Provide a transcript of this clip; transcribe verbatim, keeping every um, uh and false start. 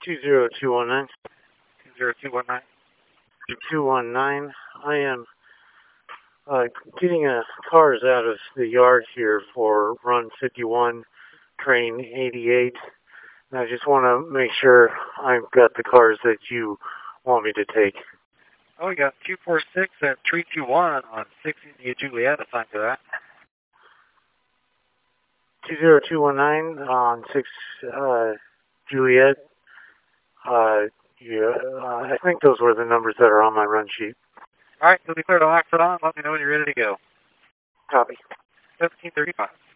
two zero two one nine. two zero two one nine. two one nine. I am uh, getting uh, cars out of the yard here for run fifty-one, train eighty-eight. And I just want to make sure I've got the cars that you want me to take. Oh, we got two four six and three two one on six India Juliet assigned to that. two zero two one nine on six uh, Juliet. Uh, yeah, uh, I think those were the numbers that are on my run sheet. All right, you'll be clear to lock it on. Let me know when you're ready to go. Copy. seventeen thirty-five.